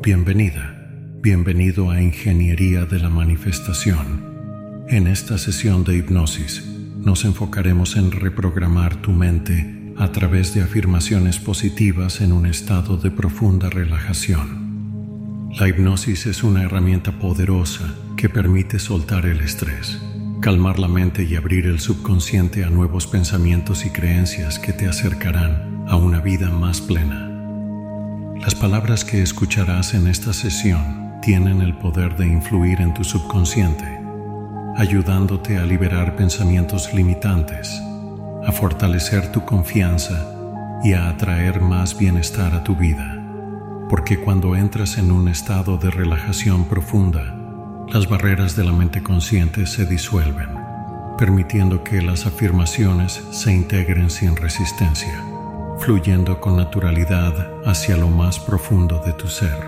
Bienvenida, bienvenido a Ingeniería de la Manifestación. En esta sesión de hipnosis nos enfocaremos en reprogramar tu mente a través de afirmaciones positivas en un estado de profunda relajación. La hipnosis es una herramienta poderosa que permite soltar el estrés, calmar la mente y abrir el subconsciente a nuevos pensamientos y creencias que te acercarán a una vida más plena. Las palabras que escucharás en esta sesión tienen el poder de influir en tu subconsciente, ayudándote a liberar pensamientos limitantes, a fortalecer tu confianza y a atraer más bienestar a tu vida. Porque cuando entras en un estado de relajación profunda, las barreras de la mente consciente se disuelven, permitiendo que las afirmaciones se integren sin resistencia, fluyendo con naturalidad hacia lo más profundo de tu ser.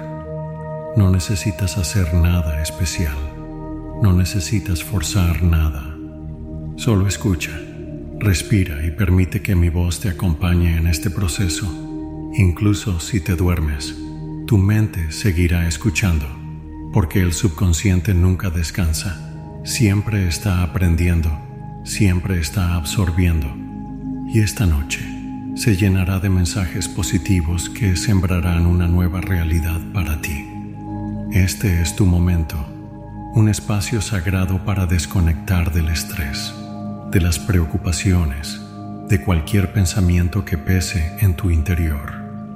No necesitas hacer nada especial, no necesitas forzar nada. Solo escucha, respira y permite que mi voz te acompañe en este proceso. Incluso si te duermes, tu mente seguirá escuchando, porque el subconsciente nunca descansa, siempre está aprendiendo, siempre está absorbiendo. Y esta noche se llenará de mensajes positivos que sembrarán una nueva realidad para ti. Este es tu momento, un espacio sagrado para desconectar del estrés, de las preocupaciones, de cualquier pensamiento que pese en tu interior.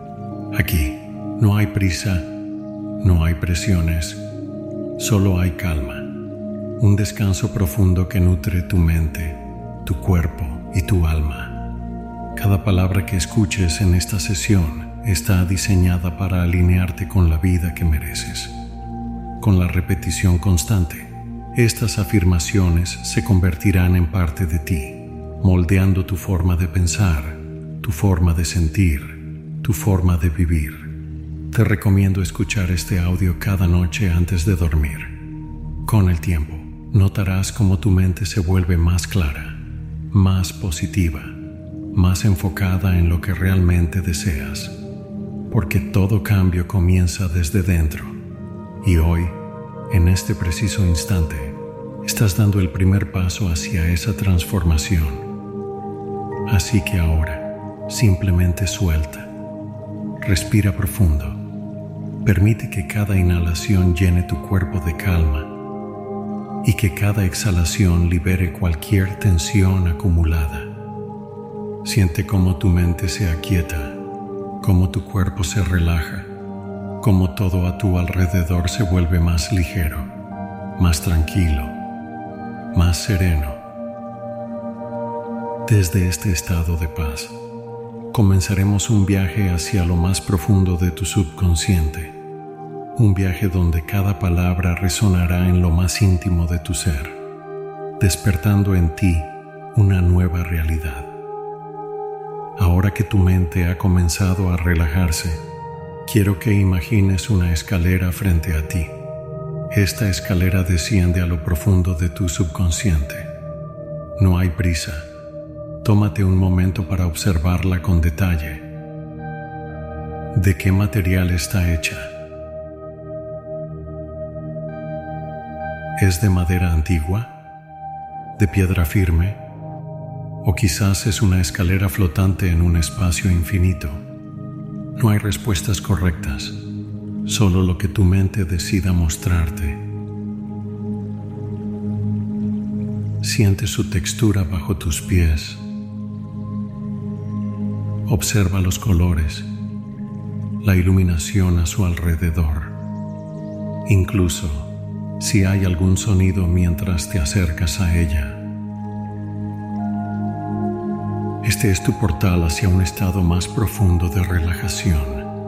Aquí no hay prisa, no hay presiones, solo hay calma, un descanso profundo que nutre tu mente, tu cuerpo y tu alma. Cada palabra que escuches en esta sesión está diseñada para alinearte con la vida que mereces. Con la repetición constante, estas afirmaciones se convertirán en parte de ti, moldeando tu forma de pensar, tu forma de sentir, tu forma de vivir. Te recomiendo escuchar este audio cada noche antes de dormir. Con el tiempo, notarás cómo tu mente se vuelve más clara, más positiva, más enfocada en lo que realmente deseas, porque todo cambio comienza desde dentro. Y hoy, en este preciso instante, estás dando el primer paso hacia esa transformación. Así que ahora, simplemente suelta. Respira profundo. Permite que cada inhalación llene tu cuerpo de calma y que cada exhalación libere cualquier tensión acumulada. Siente cómo tu mente se aquieta, cómo tu cuerpo se relaja, cómo todo a tu alrededor se vuelve más ligero, más tranquilo, más sereno. Desde este estado de paz, comenzaremos un viaje hacia lo más profundo de tu subconsciente, un viaje donde cada palabra resonará en lo más íntimo de tu ser, despertando en ti una nueva realidad. Ahora que tu mente ha comenzado a relajarse, quiero que imagines una escalera frente a ti. Esta escalera desciende a lo profundo de tu subconsciente. No hay prisa. Tómate un momento para observarla con detalle. ¿De qué material está hecha? ¿Es de madera antigua? ¿De piedra firme? ¿O quizás es una escalera flotante en un espacio infinito? No hay respuestas correctas, solo lo que tu mente decida mostrarte. Siente su textura bajo tus pies. Observa los colores, la iluminación a su alrededor. Incluso si hay algún sonido mientras te acercas a ella. Este es tu portal hacia un estado más profundo de relajación.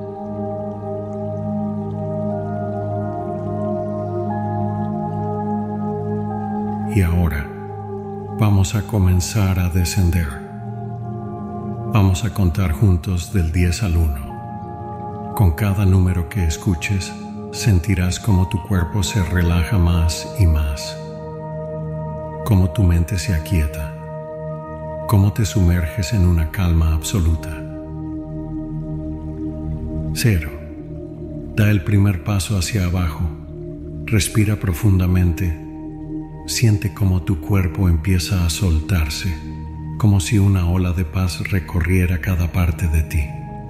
Y ahora vamos a comenzar a descender. Vamos a contar juntos del 10 al 1. Con cada número que escuches, sentirás cómo tu cuerpo se relaja más y más, cómo tu mente se aquieta, cómo te sumerges en una calma absoluta. 0. Da el primer paso hacia abajo. Respira profundamente. Siente cómo tu cuerpo empieza a soltarse, como si una ola de paz recorriera cada parte de ti.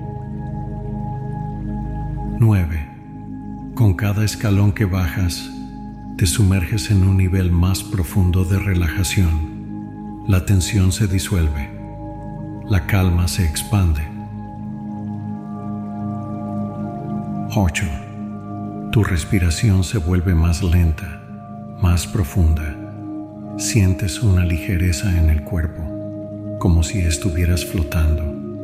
9. Con cada escalón que bajas, te sumerges en un nivel más profundo de relajación. La tensión se disuelve. La calma se expande. 8. Tu respiración se vuelve más lenta, más profunda. Sientes una ligereza en el cuerpo, como si estuvieras flotando.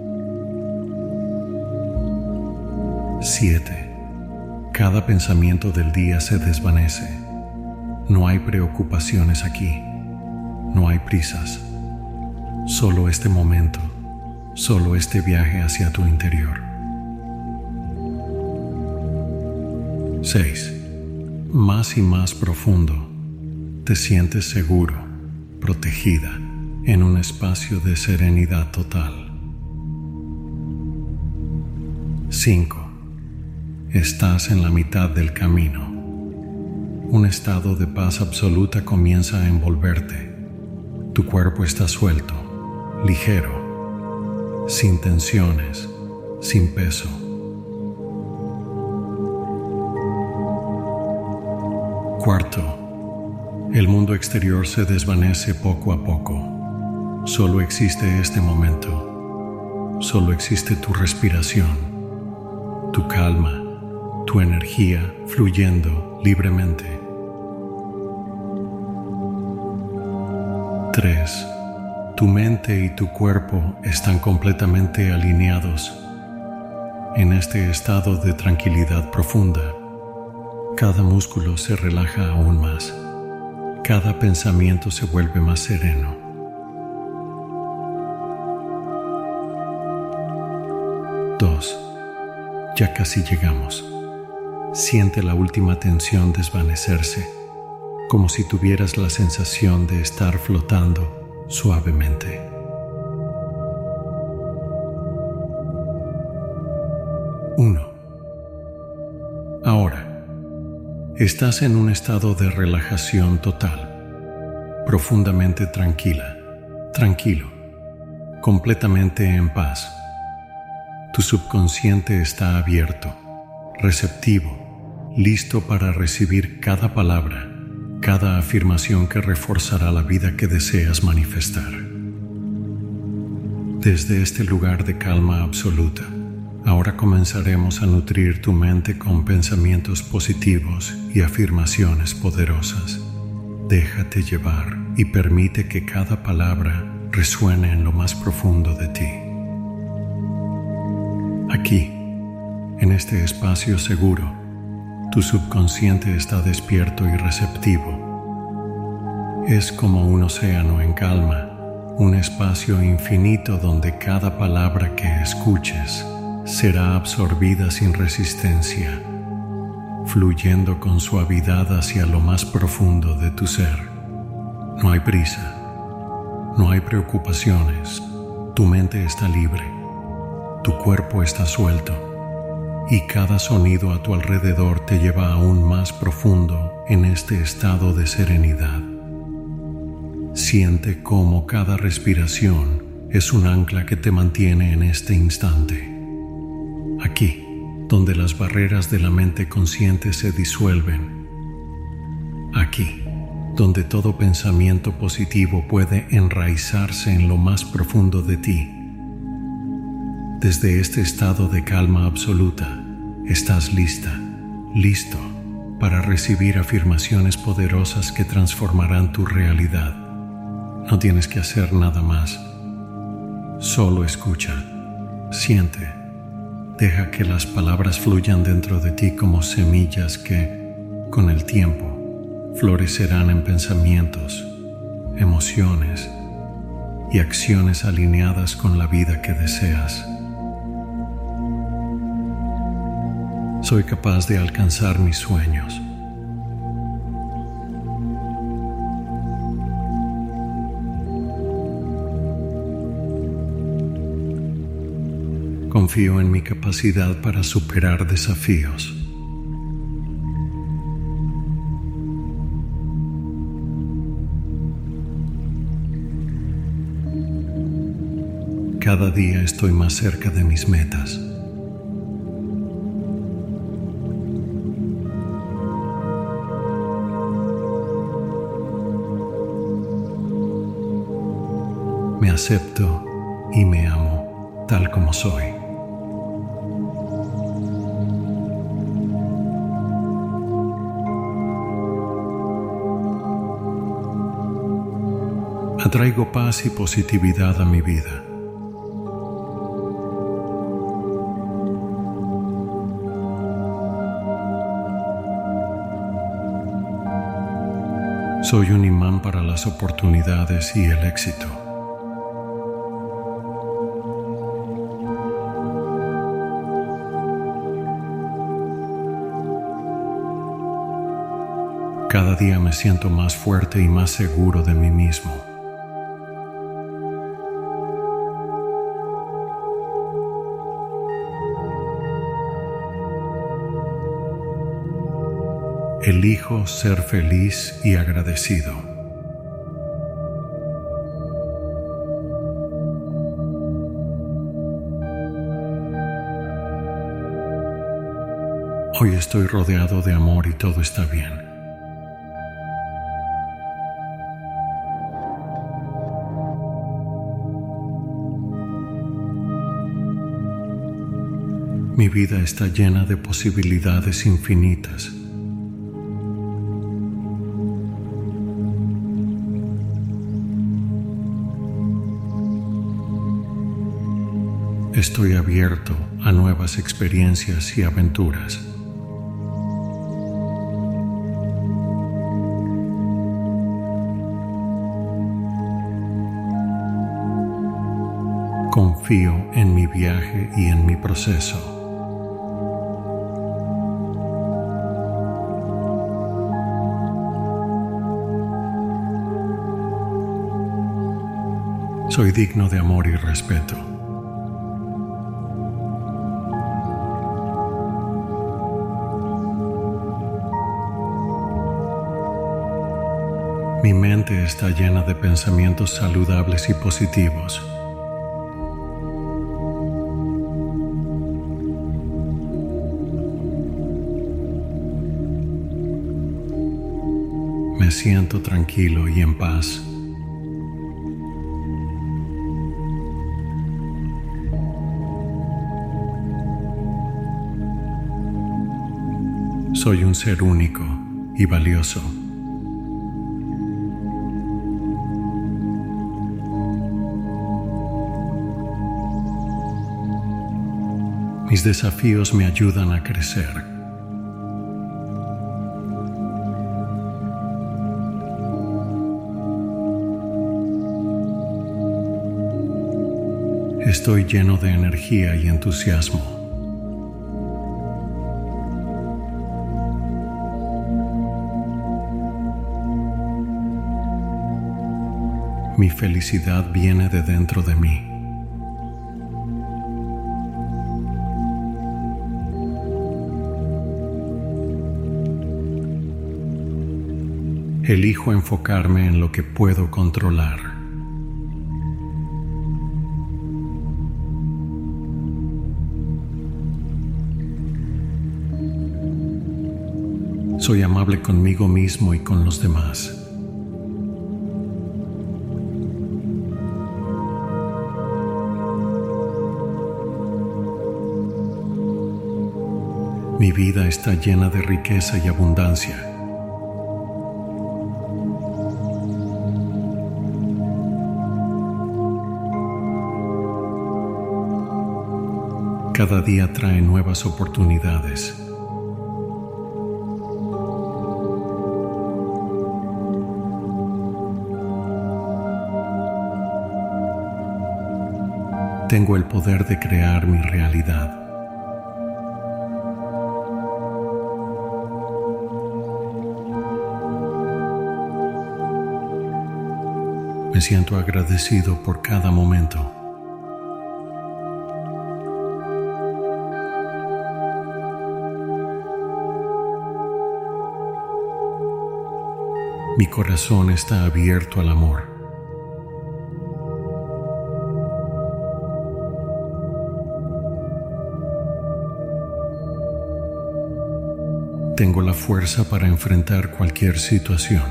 7. Cada pensamiento del día se desvanece. No hay preocupaciones aquí. No hay prisas. Solo este momento, solo este viaje hacia tu interior. 6. Más y más profundo, te sientes seguro, protegida, en un espacio de serenidad total. 5. Estás en la mitad del camino. Un estado de paz absoluta comienza a envolverte. Tu cuerpo está suelto, ligero, sin tensiones, sin peso. 4. El mundo exterior se desvanece poco a poco. Solo existe este momento. Solo existe tu respiración, tu calma, tu energía fluyendo libremente. 3. Tu mente y tu cuerpo están completamente alineados. En este estado de tranquilidad profunda, cada músculo se relaja aún más. Cada pensamiento se vuelve más sereno. 2. Ya casi llegamos. Siente la última tensión desvanecerse, como si tuvieras la sensación de estar flotando suavemente. 1. Ahora, estás en un estado de relajación total, profundamente tranquila, tranquilo, completamente en paz. Tu subconsciente está abierto, receptivo, listo para recibir cada palabra, cada afirmación que reforzará la vida que deseas manifestar. Desde este lugar de calma absoluta, ahora comenzaremos a nutrir tu mente con pensamientos positivos y afirmaciones poderosas. Déjate llevar y permite que cada palabra resuene en lo más profundo de ti. Aquí, en este espacio seguro, tu subconsciente está despierto y receptivo. Es como un océano en calma, un espacio infinito donde cada palabra que escuches será absorbida sin resistencia, fluyendo con suavidad hacia lo más profundo de tu ser. No hay prisa, no hay preocupaciones, tu mente está libre, tu cuerpo está suelto, y cada sonido a tu alrededor te lleva aún más profundo en este estado de serenidad. Siente cómo cada respiración es un ancla que te mantiene en este instante. Aquí, donde las barreras de la mente consciente se disuelven. Aquí, donde todo pensamiento positivo puede enraizarse en lo más profundo de ti. Desde este estado de calma absoluta, estás lista, listo para recibir afirmaciones poderosas que transformarán tu realidad. No tienes que hacer nada más. Solo escucha, siente. Deja que las palabras fluyan dentro de ti como semillas que, con el tiempo, florecerán en pensamientos, emociones y acciones alineadas con la vida que deseas. Soy capaz de alcanzar mis sueños. Confío en mi capacidad para superar desafíos. Cada día estoy más cerca de mis metas. Me acepto y me amo tal como soy. Atraigo paz y positividad a mi vida. Soy un imán para las oportunidades y el éxito. Cada día me siento más fuerte y más seguro de mí mismo. Elijo ser feliz y agradecido. Hoy estoy rodeado de amor y todo está bien. Mi vida está llena de posibilidades infinitas. Estoy abierto a nuevas experiencias y aventuras. Confío en mi viaje y en mi proceso. Soy digno de amor y respeto. Mi mente está llena de pensamientos saludables y positivos. Me siento tranquilo y en paz. Soy un ser único y valioso. Mis desafíos me ayudan a crecer. Estoy lleno de energía y entusiasmo. Mi felicidad viene de dentro de mí. Elijo enfocarme en lo que puedo controlar. Soy amable conmigo mismo y con los demás. Mi vida está llena de riqueza y abundancia. Cada día trae nuevas oportunidades. Tengo el poder de crear mi realidad. Me siento agradecido por cada momento. Mi corazón está abierto al amor. Tengo la fuerza para enfrentar cualquier situación.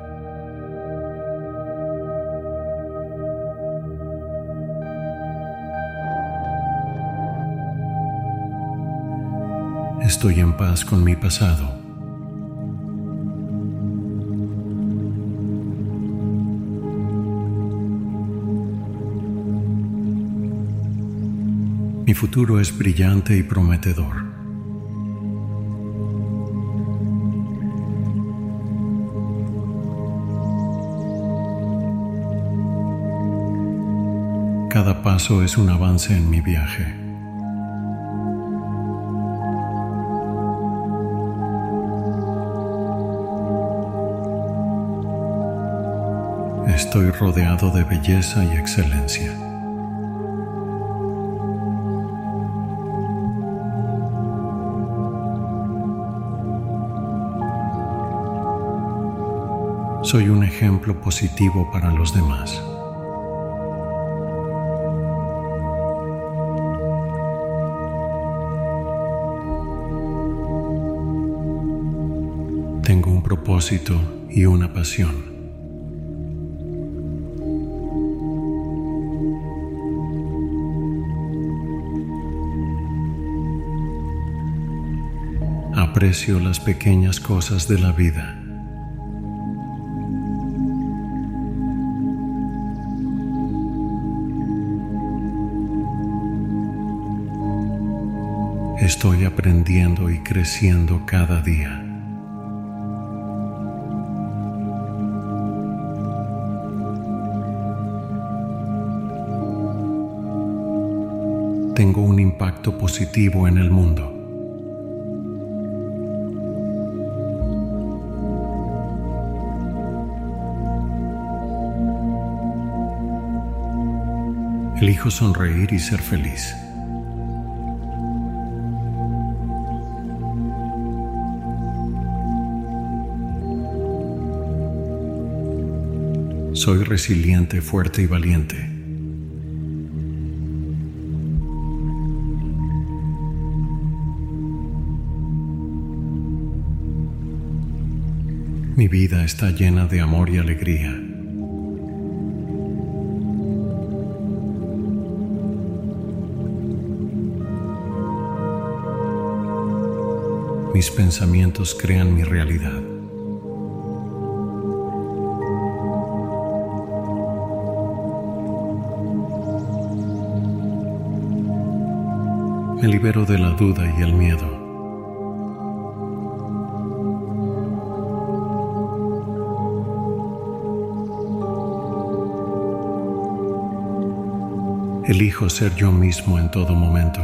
Estoy en paz con mi pasado. Mi futuro es brillante y prometedor. Cada paso es un avance en mi viaje. Estoy rodeado de belleza y excelencia. Soy un ejemplo positivo para los demás. Tengo un propósito y una pasión. Aprecio las pequeñas cosas de la vida. Estoy aprendiendo y creciendo cada día. Tengo un impacto positivo en el mundo. Elijo sonreír y ser feliz. Soy resiliente, fuerte y valiente. Mi vida está llena de amor y alegría. Mis pensamientos crean mi realidad. Me libero de la duda y el miedo. Elijo ser yo mismo en todo momento.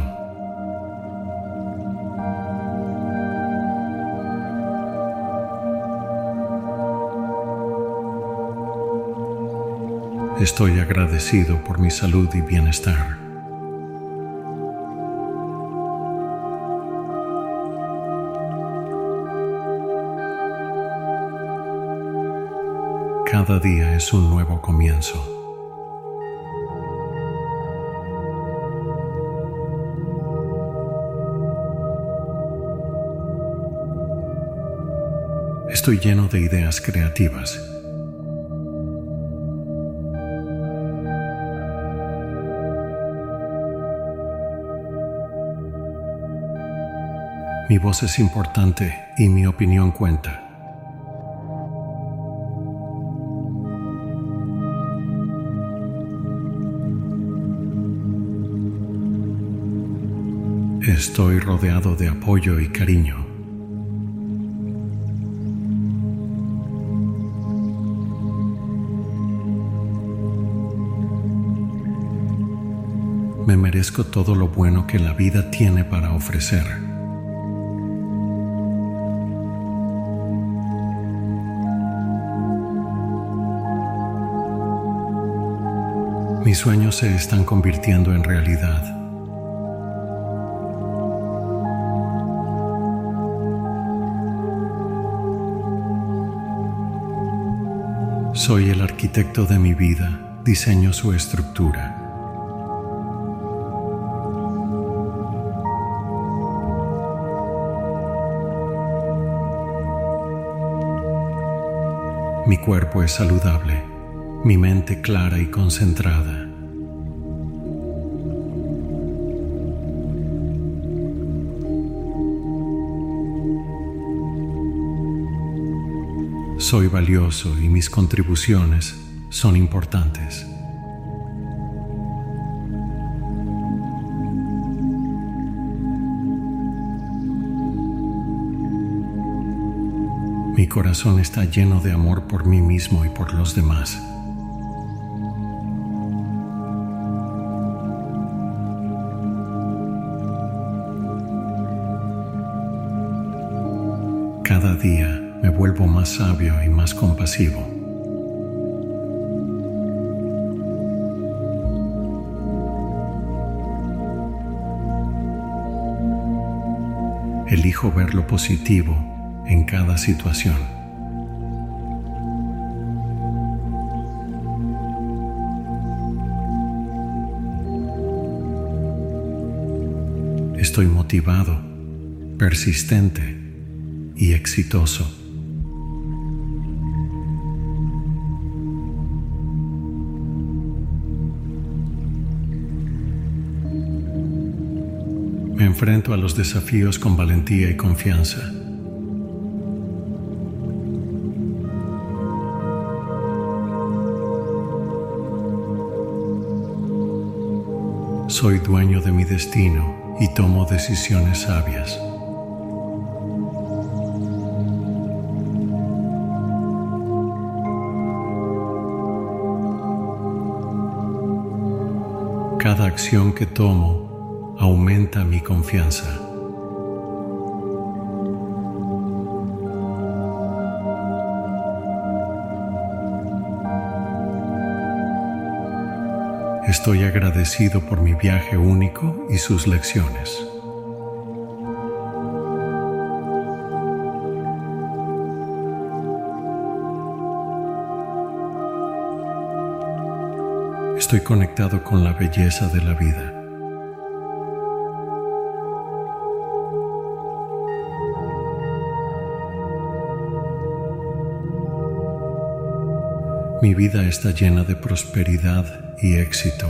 Estoy agradecido por mi salud y bienestar. Cada día es un nuevo comienzo. Estoy lleno de ideas creativas. Mi voz es importante y mi opinión cuenta. Estoy rodeado de apoyo y cariño. Me merezco todo lo bueno que la vida tiene para ofrecer. Mis sueños se están convirtiendo en realidad. Soy el arquitecto de mi vida, diseño su estructura. Mi cuerpo es saludable, mi mente clara y concentrada. Soy valioso y mis contribuciones son importantes. Mi corazón está lleno de amor por mí mismo y por los demás. Cada día me vuelvo más sabio y más compasivo. Elijo ver lo positivo en cada situación. Estoy motivado, persistente y exitoso. Me enfrento a los desafíos con valentía y confianza. Soy dueño de mi destino y tomo decisiones sabias. Cada acción que tomo aumenta mi confianza. Estoy agradecido por mi viaje único y sus lecciones. Estoy conectado con la belleza de la vida. Mi vida está llena de prosperidad y éxito.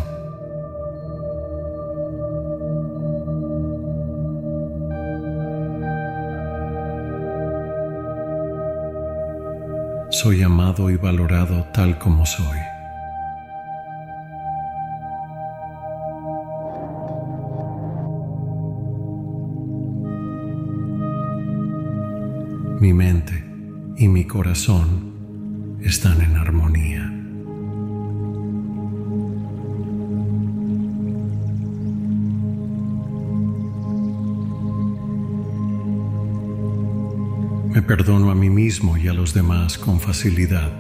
Soy amado y valorado tal como soy. Mi mente y mi corazón están en armonía. Me perdono a mí mismo y a los demás con facilidad.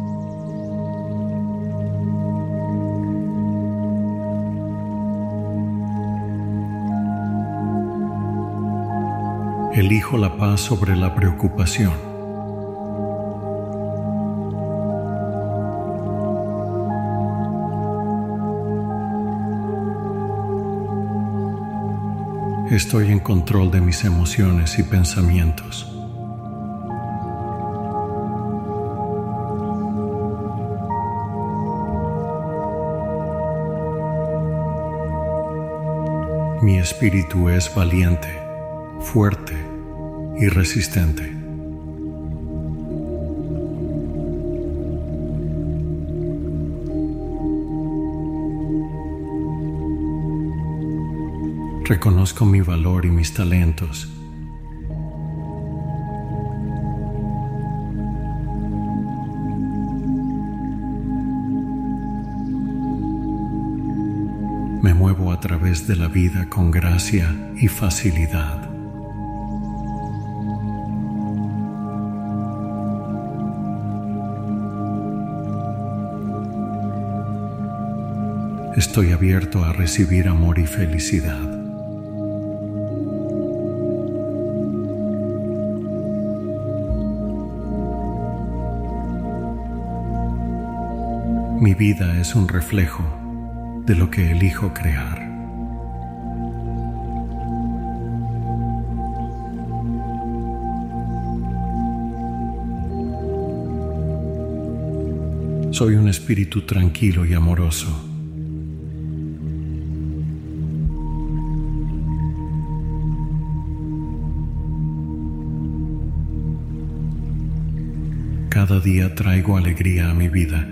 Elijo la paz sobre la preocupación. Estoy en control de mis emociones y pensamientos. Mi espíritu es valiente, fuerte y resistente. Reconozco mi valor y mis talentos. Me muevo a través de la vida con gracia y facilidad. Estoy abierto a recibir amor y felicidad. Mi vida es un reflejo de lo que elijo crear. Soy un espíritu tranquilo y amoroso. Cada día traigo alegría a mi vida.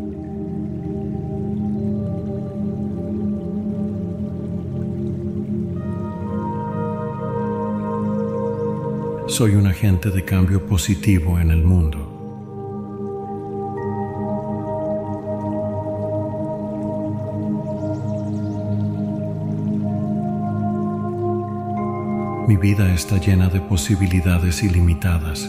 Soy un agente de cambio positivo en el mundo. Mi vida está llena de posibilidades ilimitadas.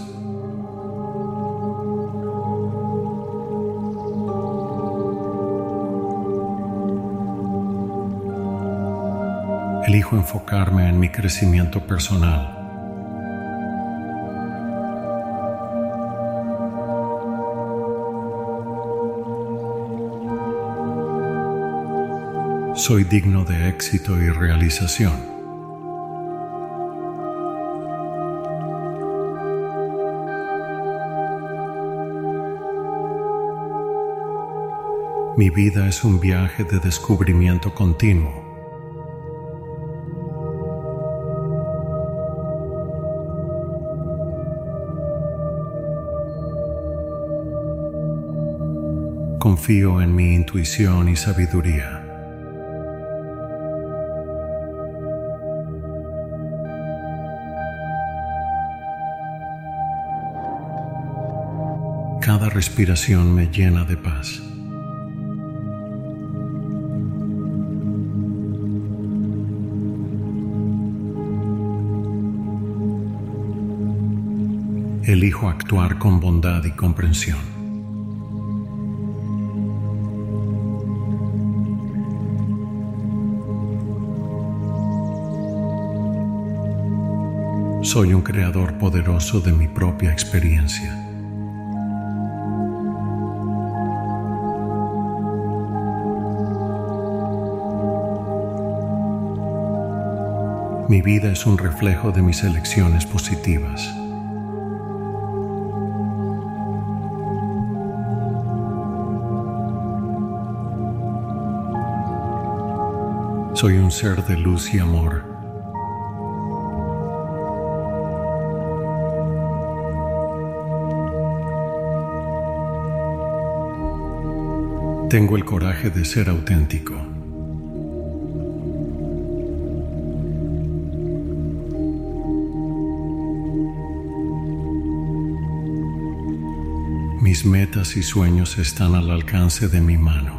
Elijo enfocarme en mi crecimiento personal. Soy digno de éxito y realización. Mi vida es un viaje de descubrimiento continuo. Confío en mi intuición y sabiduría. Cada respiración me llena de paz. Elijo actuar con bondad y comprensión. Soy un creador poderoso de mi propia experiencia. Mi vida es un reflejo de mis elecciones positivas. Soy un ser de luz y amor. Tengo el coraje de ser auténtico. Mis metas y sueños están al alcance de mi mano.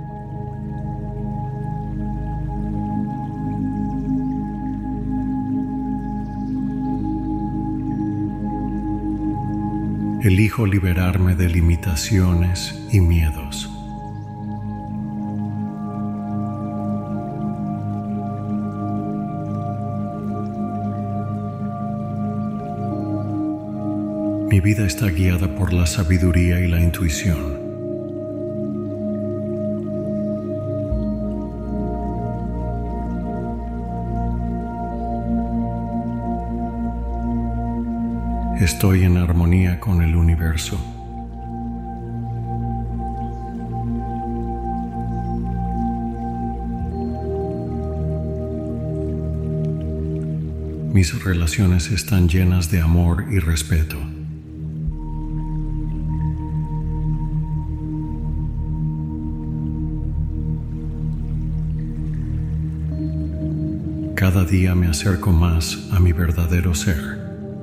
Elijo liberarme de limitaciones y miedos. Mi vida está guiada por la sabiduría y la intuición. Estoy en armonía con el universo. Mis relaciones están llenas de amor y respeto. Cada día me acerco más a mi verdadero ser.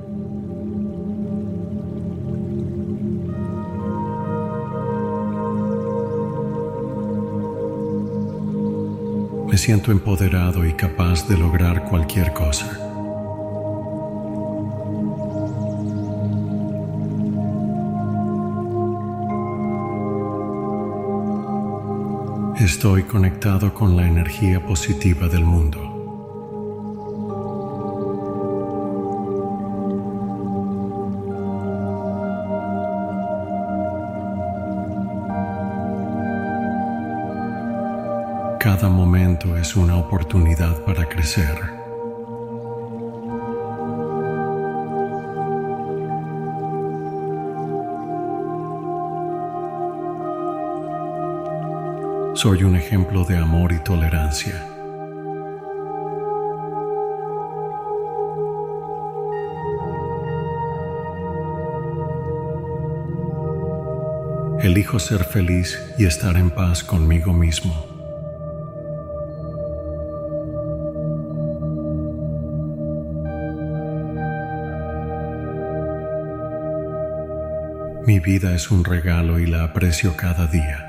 Me siento empoderado y capaz de lograr cualquier cosa. Estoy conectado con la energía positiva del mundo. Cada momento es una oportunidad para crecer. Soy un ejemplo de amor y tolerancia. Elijo ser feliz y estar en paz conmigo mismo. Mi vida es un regalo y la aprecio cada día.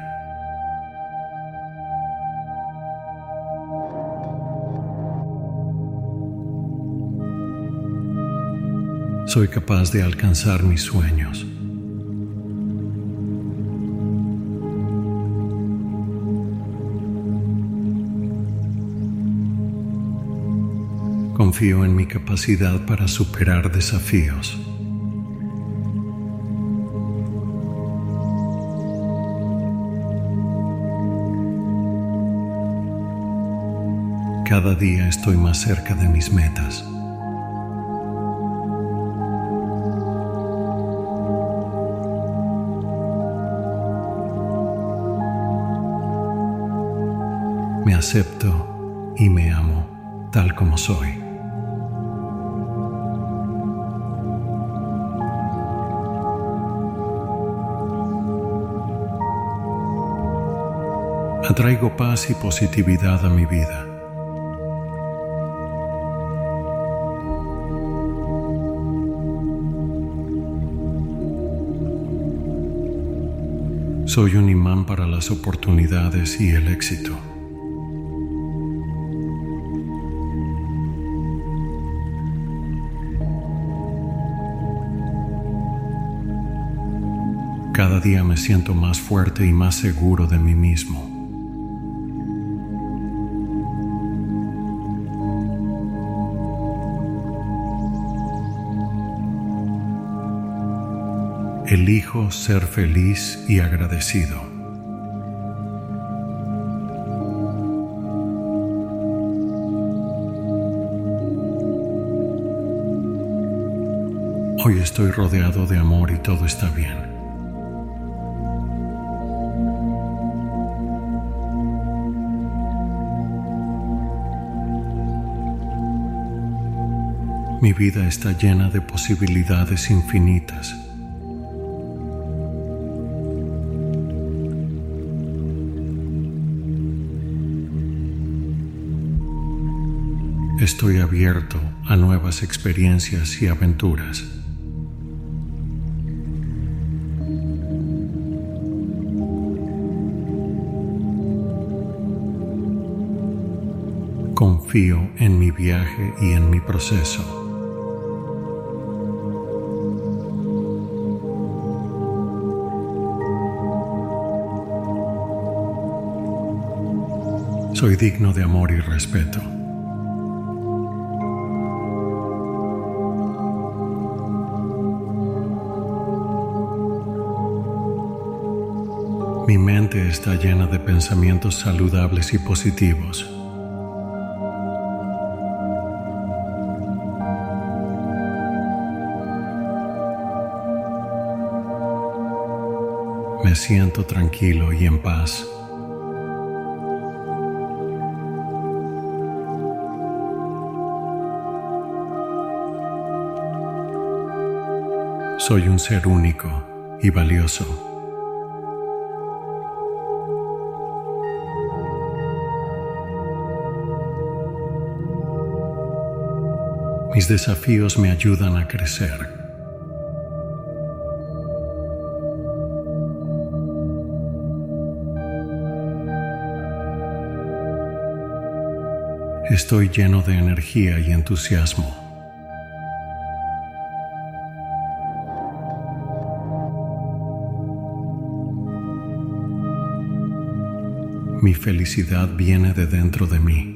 Soy capaz de alcanzar mis sueños. Confío en mi capacidad para superar desafíos. Cada día estoy más cerca de mis metas. Me acepto y me amo tal como soy. Atraigo paz y positividad a mi vida. Soy un imán para las oportunidades y el éxito. Cada día me siento más fuerte y más seguro de mí mismo. Elijo ser feliz y agradecido. Hoy estoy rodeado de amor y todo está bien. Mi vida está llena de posibilidades infinitas. Estoy abierto a nuevas experiencias y aventuras. Confío en mi viaje y en mi proceso. Soy digno de amor y respeto. Mi mente está llena de pensamientos saludables y positivos. Me siento tranquilo y en paz. Soy un ser único y valioso. Mis desafíos me ayudan a crecer. Estoy lleno de energía y entusiasmo. Mi felicidad viene de dentro de mí.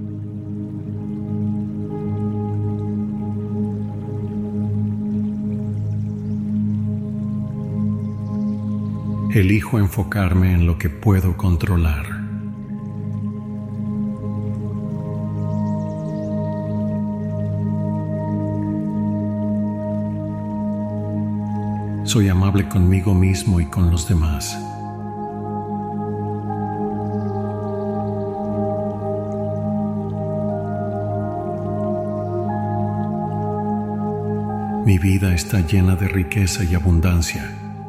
Elijo enfocarme en lo que puedo controlar. Soy amable conmigo mismo y con los demás. Mi vida está llena de riqueza y abundancia.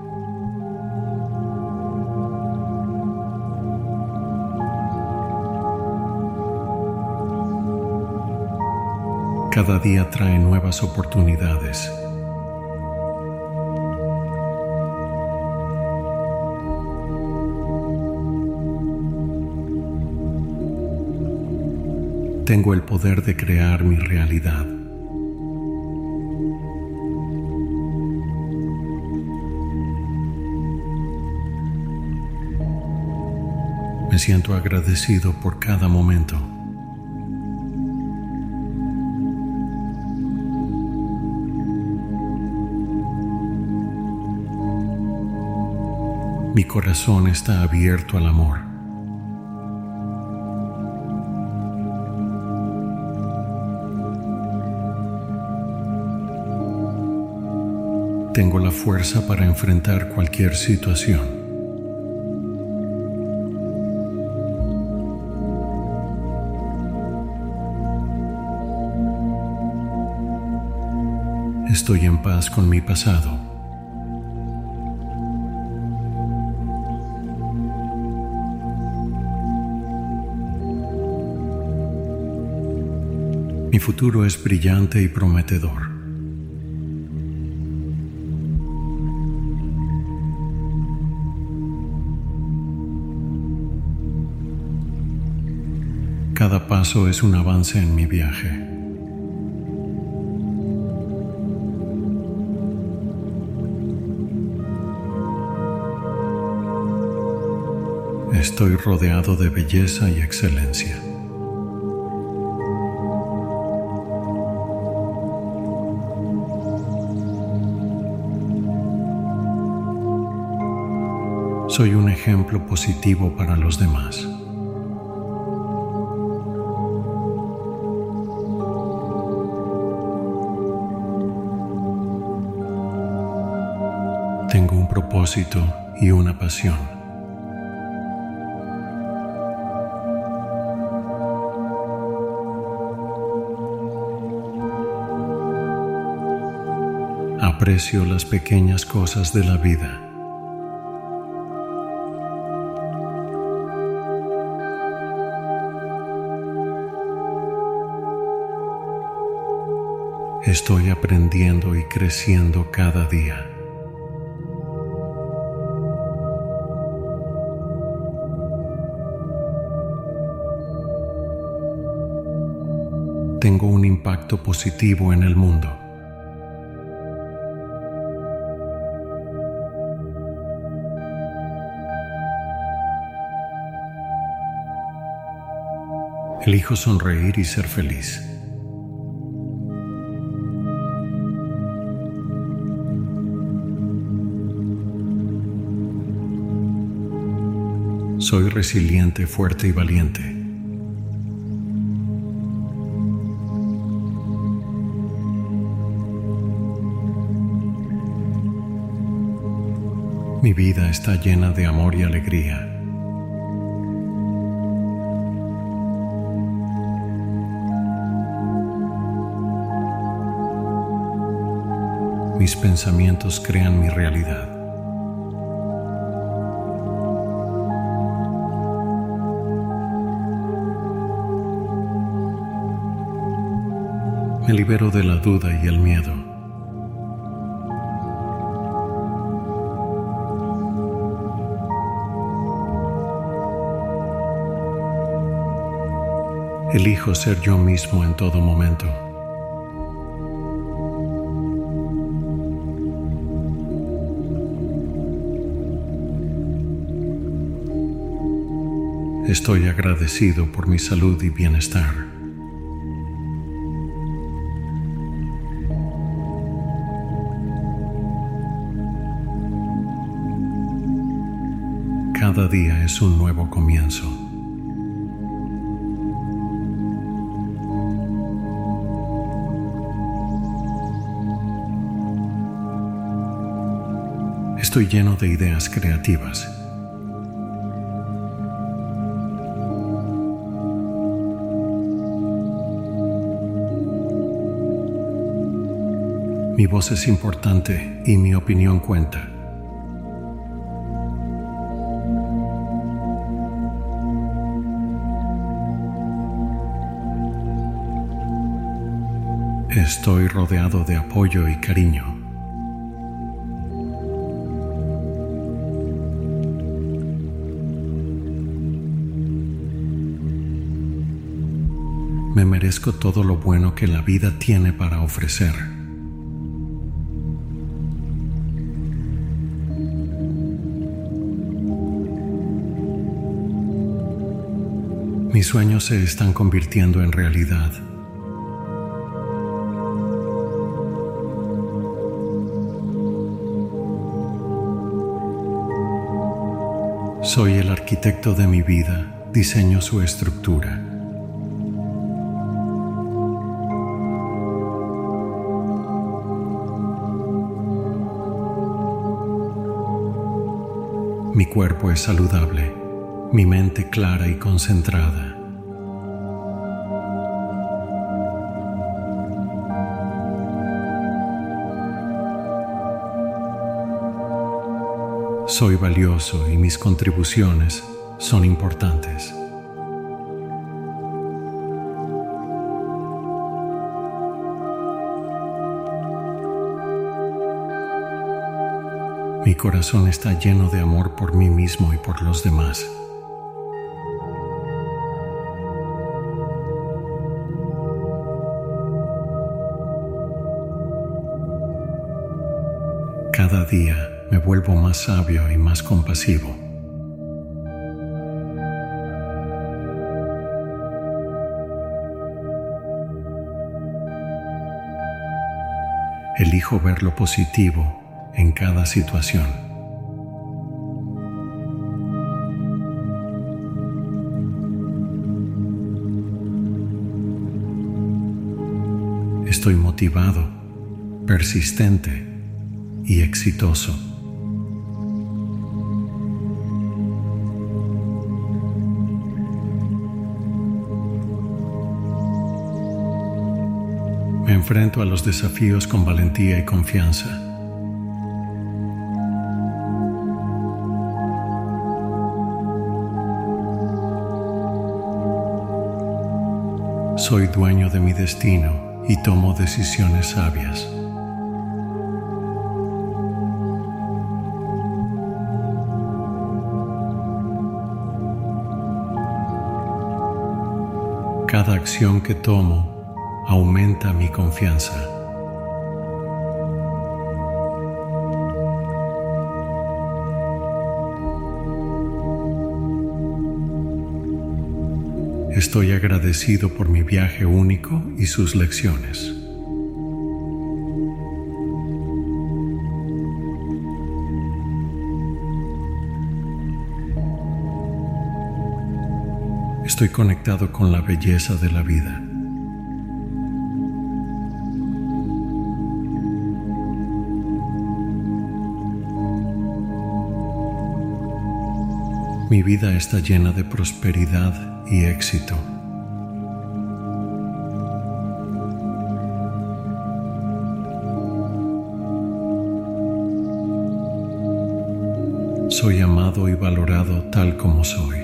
Cada día trae nuevas oportunidades. Tengo el poder de crear mi realidad. Me siento agradecido por cada momento. Mi corazón está abierto al amor. Tengo la fuerza para enfrentar cualquier situación. Estoy en paz con mi pasado. Mi futuro es brillante y prometedor. Cada paso es un avance en mi viaje. Estoy rodeado de belleza y excelencia. Soy un ejemplo positivo para los demás. Tengo un propósito y una pasión. Aprecio las pequeñas cosas de la vida. Estoy aprendiendo y creciendo cada día. Tengo un impacto positivo en el mundo. Elijo sonreír y ser feliz. Soy resiliente, fuerte y valiente. Mi vida está llena de amor y alegría. Mis pensamientos crean mi realidad. Me libero de la duda y el miedo. Elijo ser yo mismo en todo momento. Estoy agradecido por mi salud y bienestar. Cada día es un nuevo comienzo. Estoy lleno de ideas creativas. Mi voz es importante y mi opinión cuenta. Estoy rodeado de apoyo y cariño. Me merezco todo lo bueno que la vida tiene para ofrecer. Mis sueños se están convirtiendo en realidad. Soy el arquitecto de mi vida, diseño su estructura. Mi cuerpo es saludable, mi mente clara y concentrada. Soy valioso y mis contribuciones son importantes. Mi corazón está lleno de amor por mí mismo y por los demás. Cada día me vuelvo más sabio y más compasivo. Elijo ver lo positivo en cada situación. Estoy motivado, persistente y exitoso. Me enfrento a los desafíos con valentía y confianza. Soy dueño de mi destino y tomo decisiones sabias. Cada acción que tomo aumenta mi confianza. Estoy agradecido por mi viaje único y sus lecciones. Estoy conectado con la belleza de la vida. Mi vida está llena de prosperidad y éxito. Soy amado y valorado tal como soy.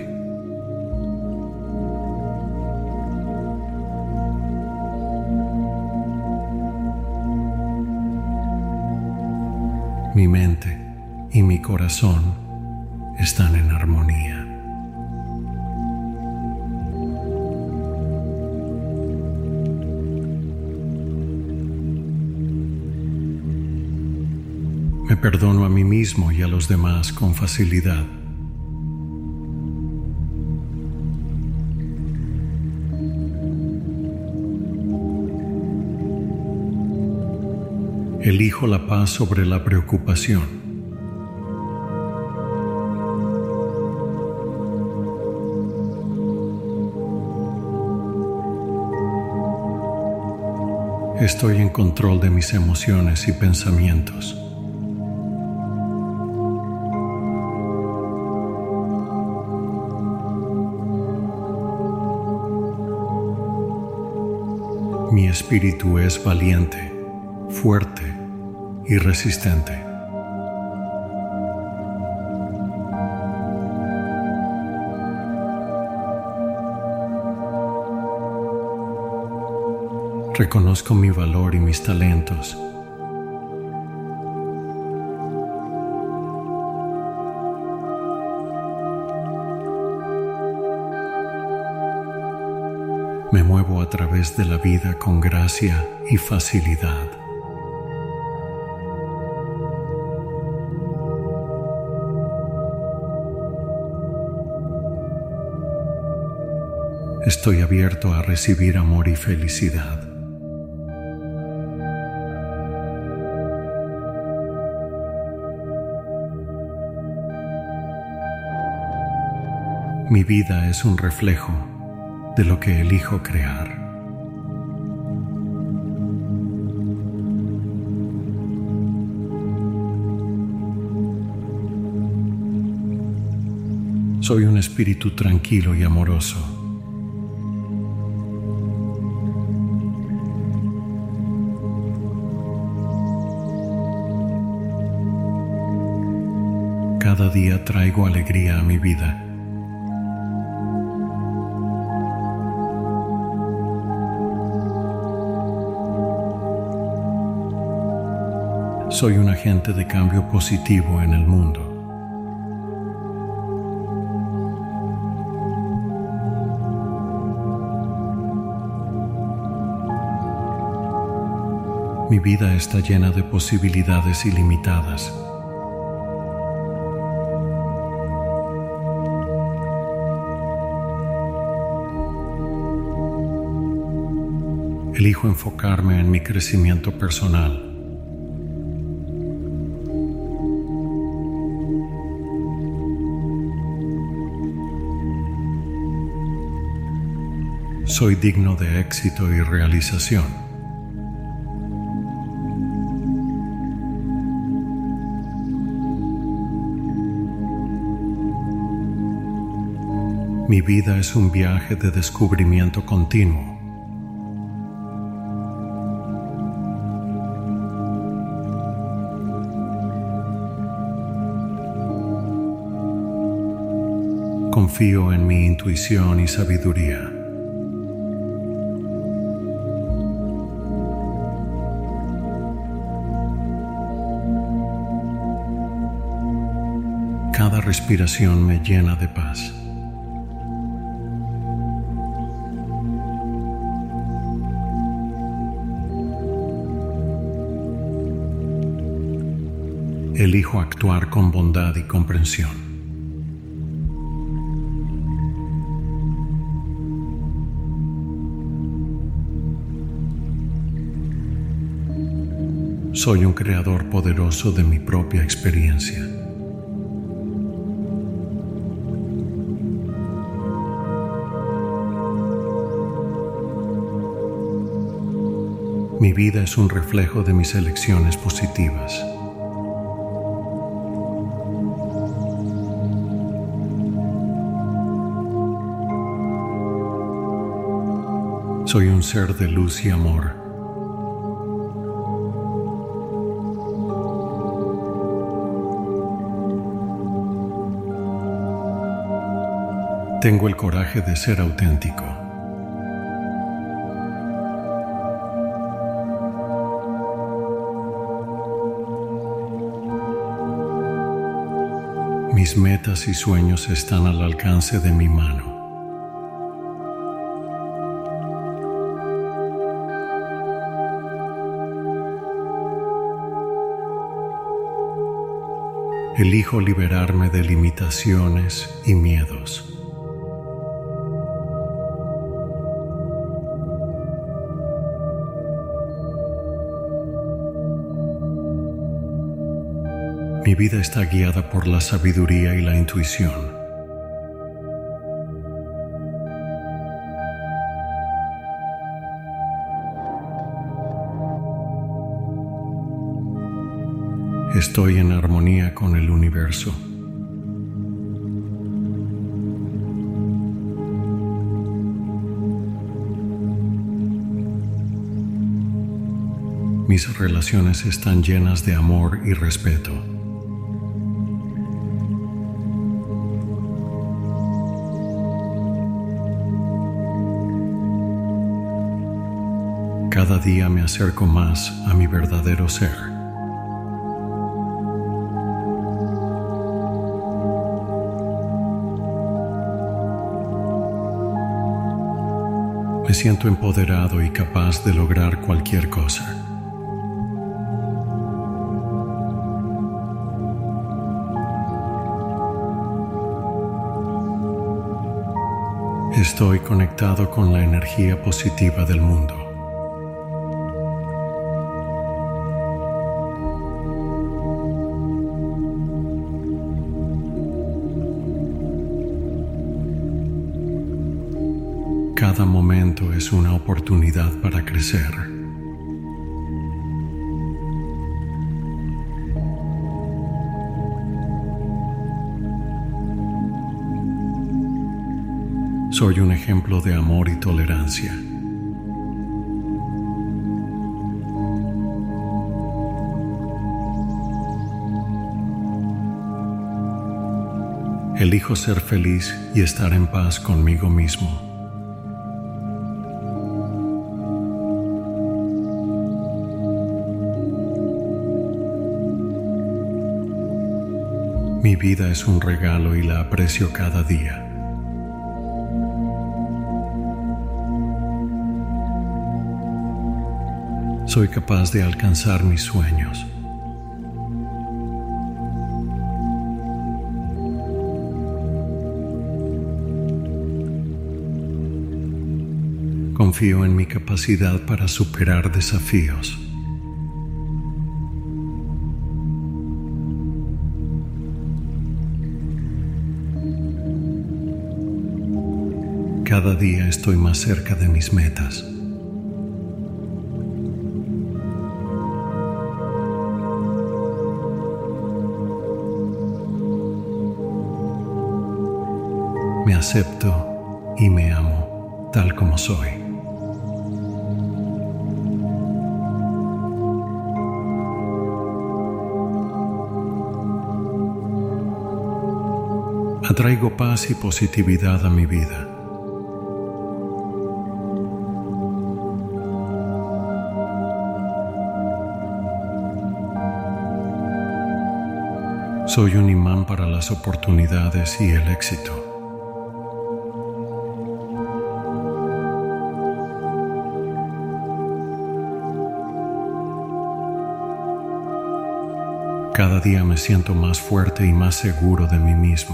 Mi mente y mi corazón están en armonía. Me perdono a mí mismo y a los demás con facilidad. Elijo la paz sobre la preocupación. Estoy en control de mis emociones y pensamientos. Mi espíritu es valiente, fuerte y resistente. Reconozco mi valor y mis talentos. Me muevo a través de la vida con gracia y facilidad. Estoy abierto a recibir amor y felicidad. Mi vida es un reflejo de lo que elijo crear. Soy un espíritu tranquilo y amoroso. Cada día traigo alegría a mi vida. Soy un agente de cambio positivo en el mundo. Mi vida está llena de posibilidades ilimitadas. Elijo enfocarme en mi crecimiento personal. Soy digno de éxito y realización. Mi vida es un viaje de descubrimiento continuo. Confío en mi intuición y sabiduría. Cada respiración me llena de paz. Elijo actuar con bondad y comprensión. Soy un creador poderoso de mi propia experiencia. Mi vida es un reflejo de mis elecciones positivas. Soy un ser de luz y amor. Tengo el coraje de ser auténtico. Mis metas y sueños están al alcance de mi mano. Elijo liberarme de limitaciones y miedos. Mi vida está guiada por la sabiduría y la intuición. Estoy en armonía con el universo. Mis relaciones están llenas de amor y respeto. Cada día me acerco más a mi verdadero ser. Me siento empoderado y capaz de lograr cualquier cosa. Estoy conectado con la energía positiva del mundo. Cada momento es una oportunidad para crecer. Soy un ejemplo de amor y tolerancia. Elijo ser feliz y estar en paz conmigo mismo. Mi vida es un regalo y la aprecio cada día. Soy capaz de alcanzar mis sueños. Confío en mi capacidad para superar desafíos. Cada día estoy más cerca de mis metas. Me acepto y me amo tal como soy. Atraigo paz y positividad a mi vida. Soy un imán para las oportunidades y el éxito. Cada día me siento más fuerte y más seguro de mí mismo.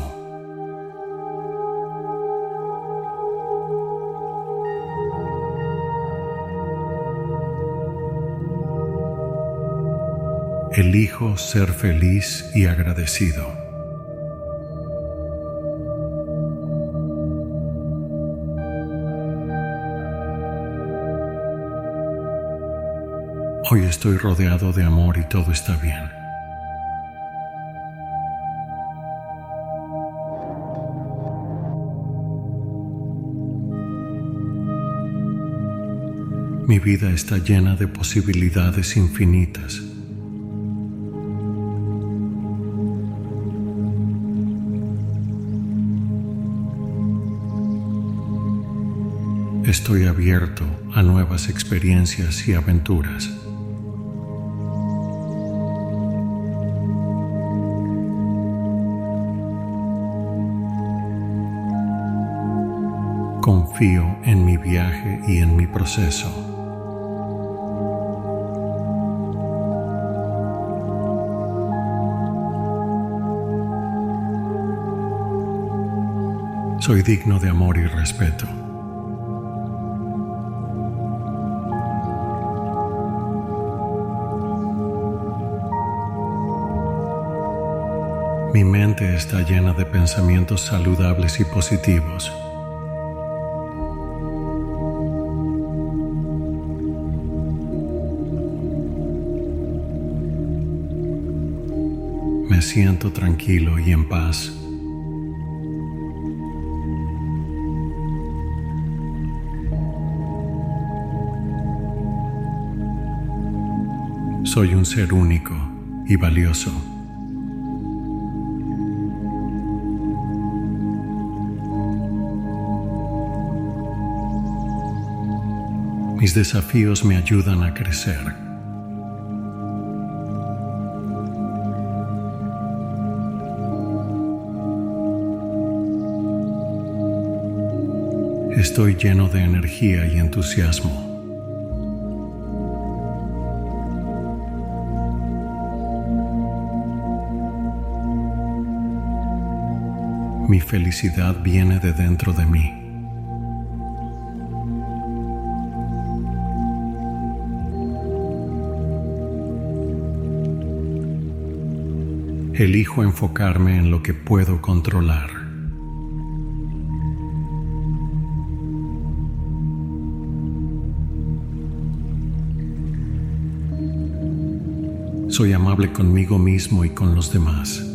Elijo ser feliz y agradecido. Hoy estoy rodeado de amor y todo está bien. Mi vida está llena de posibilidades infinitas. Estoy abierto a nuevas experiencias y aventuras. Confío en mi viaje y en mi proceso. Soy digno de amor y respeto. Mi mente está llena de pensamientos saludables y positivos. Me siento tranquilo y en paz. Soy un ser único y valioso. Mis desafíos me ayudan a crecer. Estoy lleno de energía y entusiasmo. Mi felicidad viene de dentro de mí. Elijo enfocarme en lo que puedo controlar. Soy amable conmigo mismo y con los demás.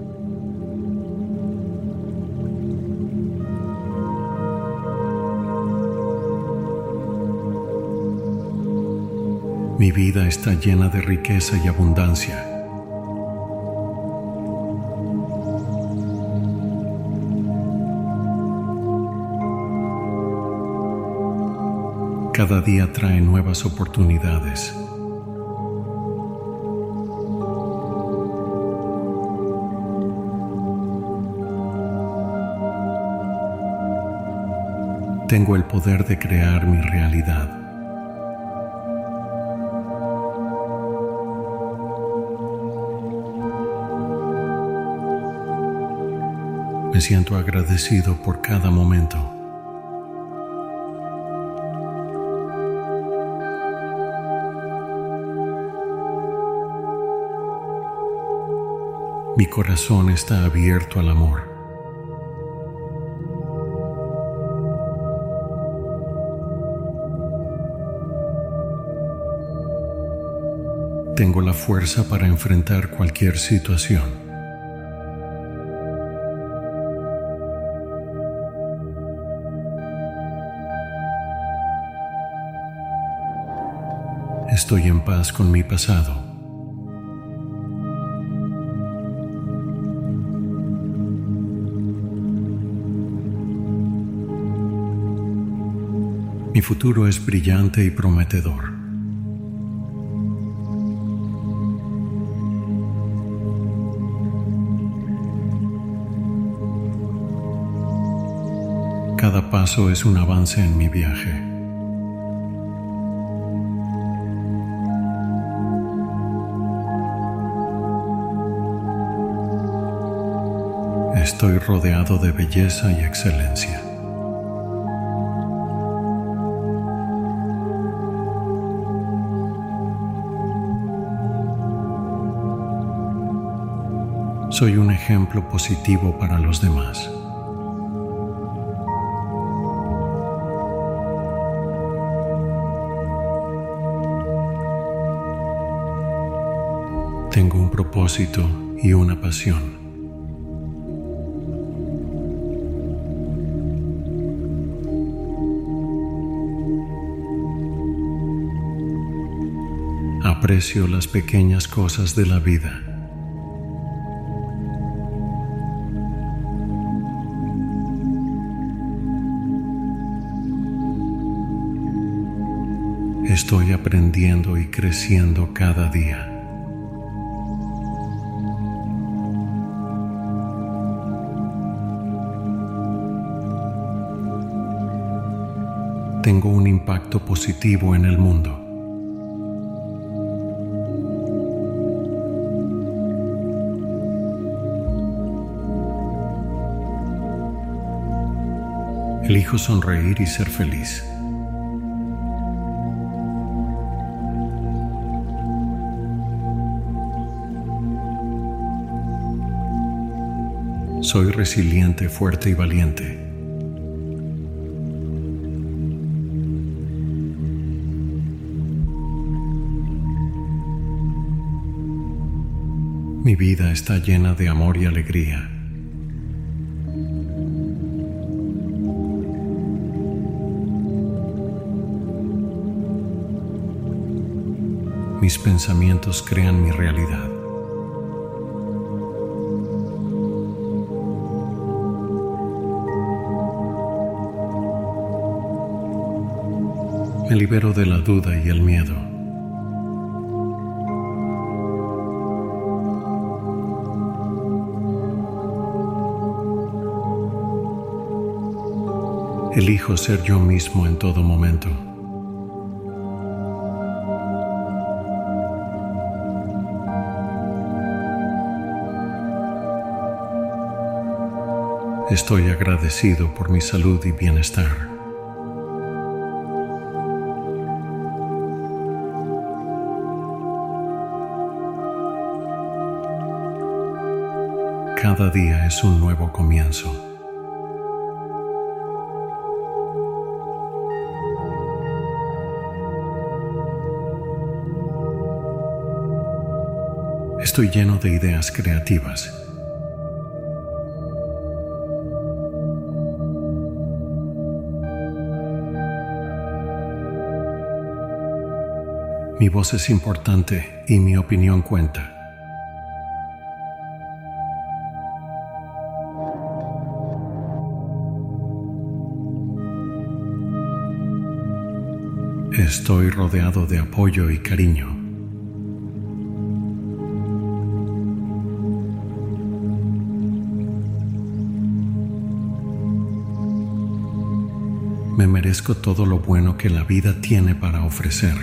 Mi vida está llena de riqueza y abundancia. Cada día trae nuevas oportunidades. Tengo el poder de crear mi realidad. Me siento agradecido por cada momento. Mi corazón está abierto al amor. Tengo la fuerza para enfrentar cualquier situación. Estoy en paz con mi pasado. Mi futuro es brillante y prometedor. Cada paso es un avance en mi viaje. Estoy rodeado de belleza y excelencia. Soy un ejemplo positivo para los demás. Tengo un propósito y una pasión. Aprecio las pequeñas cosas de la vida. Estoy aprendiendo y creciendo cada día. Tengo un impacto positivo en el mundo. Elijo sonreír y ser feliz. Soy resiliente, fuerte y valiente. Mi vida está llena de amor y alegría. Mis pensamientos crean mi realidad. Me libero de la duda y el miedo. Elijo ser yo mismo en todo momento. Estoy agradecido por mi salud y bienestar. Cada día es un nuevo comienzo. Estoy lleno de ideas creativas. Mi voz es importante y mi opinión cuenta. Estoy rodeado de apoyo y cariño. Me merezco todo lo bueno que la vida tiene para ofrecer.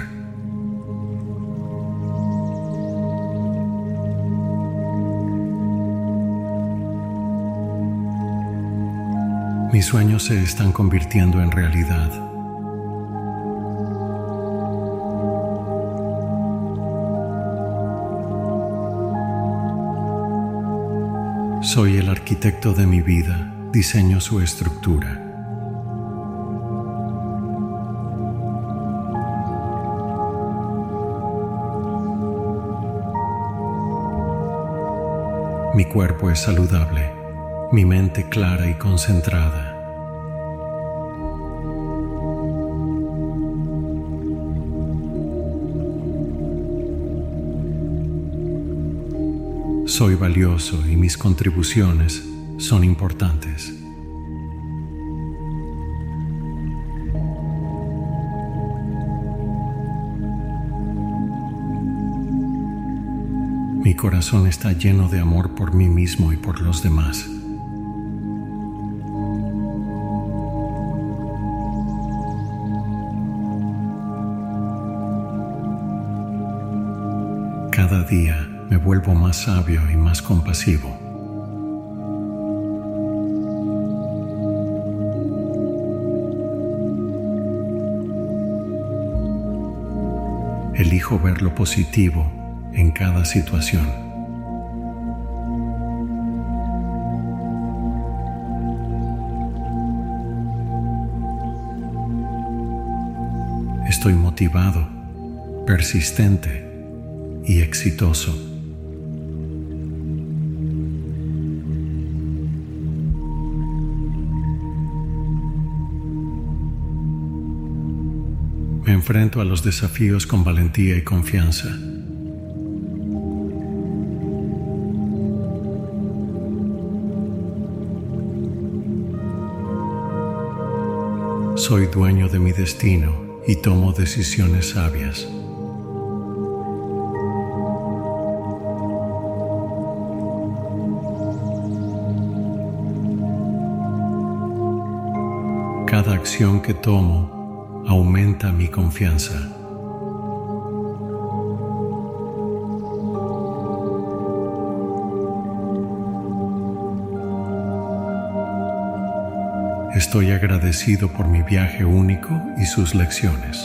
Mis sueños se están convirtiendo en realidad. Soy el arquitecto de mi vida, diseño su estructura. Mi cuerpo es saludable, mi mente clara y concentrada. Soy valioso y mis contribuciones son importantes. Mi corazón está lleno de amor por mí mismo y por los demás. Cada día me vuelvo más sabio y más compasivo. Elijo ver lo positivo en cada situación. Estoy motivado, persistente y exitoso. Me enfrento a los desafíos con valentía y confianza. Soy dueño de mi destino y tomo decisiones sabias. Cada acción que tomo aumenta mi confianza. Estoy agradecido por mi viaje único y sus lecciones.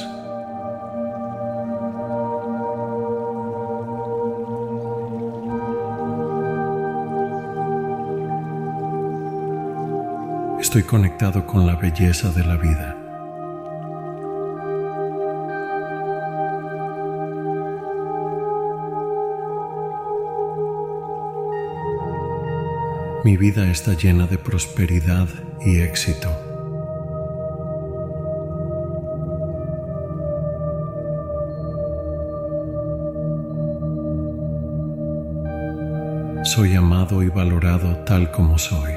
Estoy conectado con la belleza de la vida. Mi vida está llena de prosperidad y éxito. Soy amado y valorado tal como soy.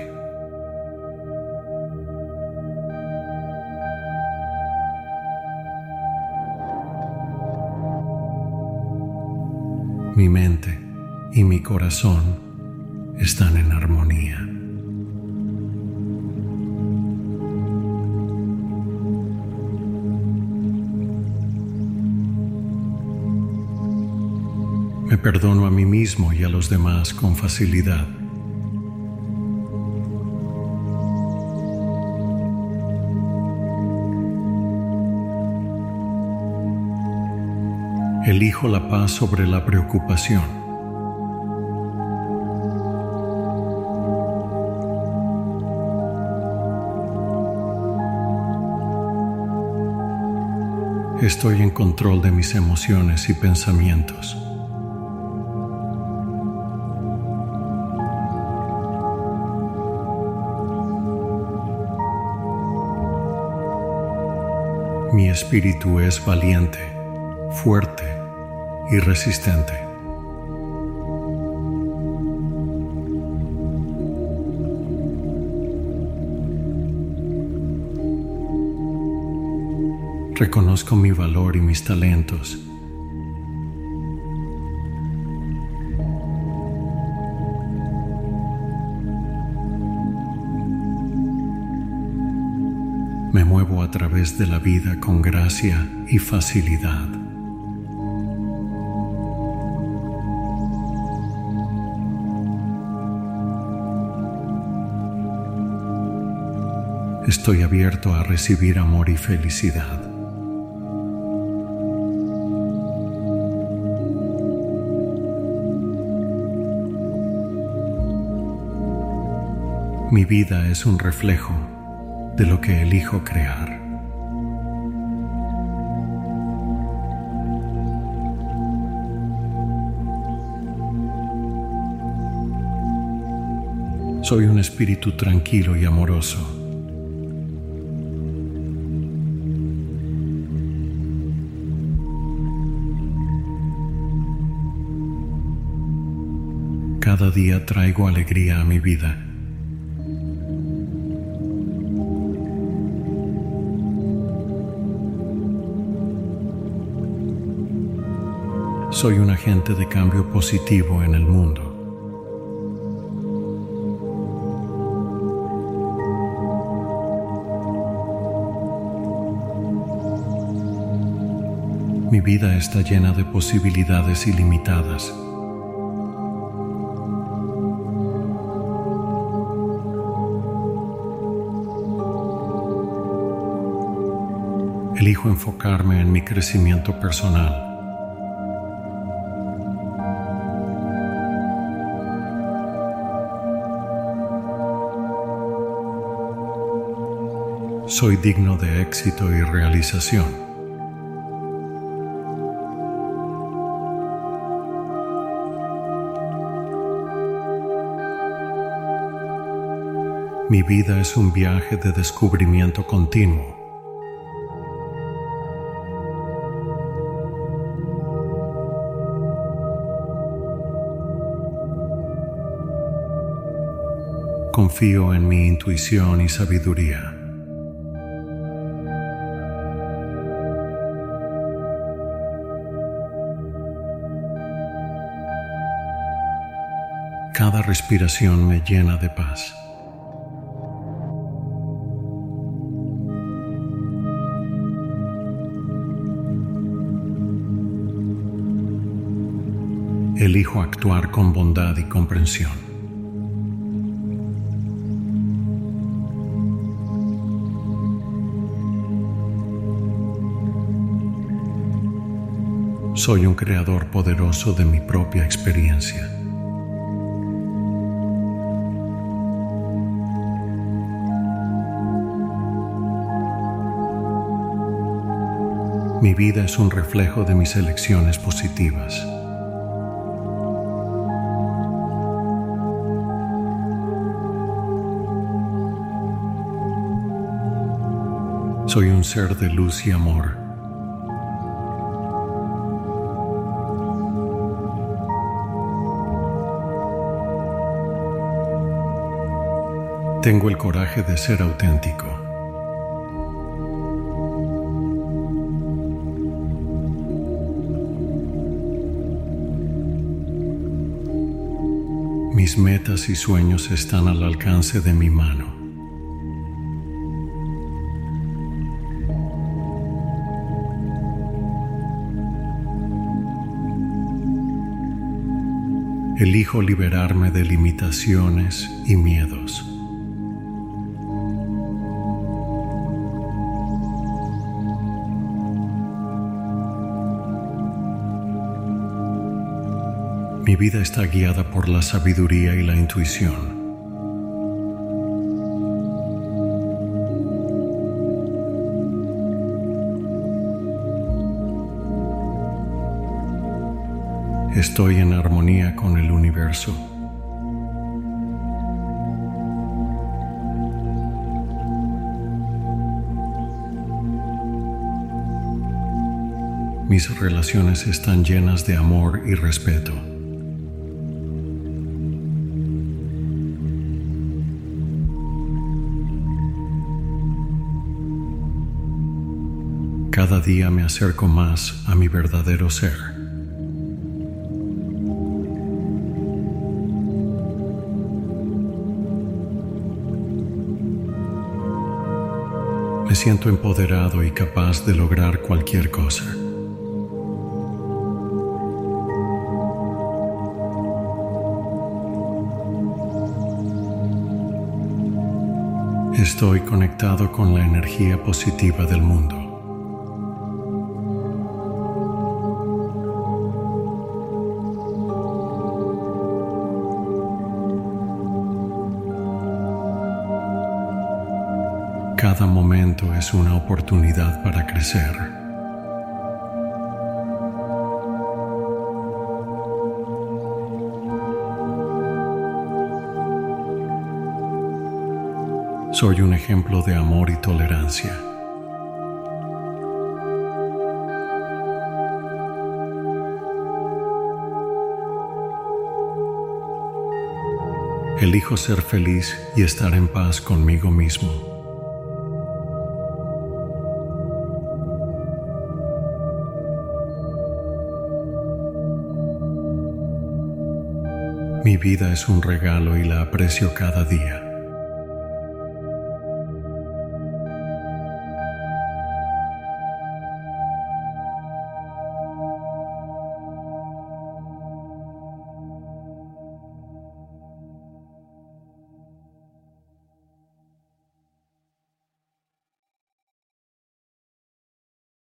Mi mente y mi corazón están en armonía. Me perdono a mí mismo y a los demás con facilidad. Elijo la paz sobre la preocupación. Estoy en control de mis emociones y pensamientos. Mi espíritu es valiente, fuerte y resistente. Reconozco mi valor y mis talentos. Me muevo a través de la vida con gracia y facilidad. Estoy abierto a recibir amor y felicidad. Mi vida es un reflejo de lo que elijo crear. Soy un espíritu tranquilo y amoroso. Cada día traigo alegría a mi vida. Soy un agente de cambio positivo en el mundo. Mi vida está llena de posibilidades ilimitadas. Elijo enfocarme en mi crecimiento personal. Soy digno de éxito y realización. Mi vida es un viaje de descubrimiento continuo. Confío en mi intuición y sabiduría. Cada respiración me llena de paz. Elijo actuar con bondad y comprensión. Soy un creador poderoso de mi propia experiencia. Mi vida es un reflejo de mis elecciones positivas. Soy un ser de luz y amor. Tengo el coraje de ser auténtico. Mis metas y sueños están al alcance de mi mano. Elijo liberarme de limitaciones y miedos. Mi vida está guiada por la sabiduría y la intuición. Estoy en armonía con el universo. Mis relaciones están llenas de amor y respeto. Cada día me acerco más a mi verdadero ser. Me siento empoderado y capaz de lograr cualquier cosa. Estoy conectado con la energía positiva del mundo. Cada momento es una oportunidad para crecer. Soy un ejemplo de amor y tolerancia. Elijo ser feliz y estar en paz conmigo mismo. Mi vida es un regalo y la aprecio cada día.